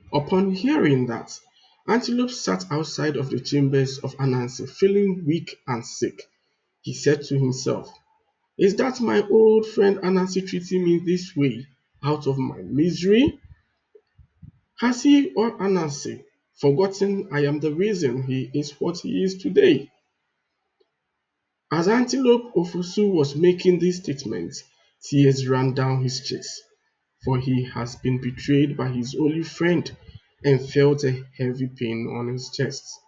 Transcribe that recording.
Upon hearing that, Antelope sat outside of the chambers of Anansi, feeling weak and sick. He said to himself, "Is that my old friend Anansi treating me this way out of my misery? Has he or Anansi forgotten I am the reason he is what he is today?" As Antelope Ofusu was making these statements, tears ran down his cheeks, for he has been betrayed by his only friend and felt a heavy pain on his chest.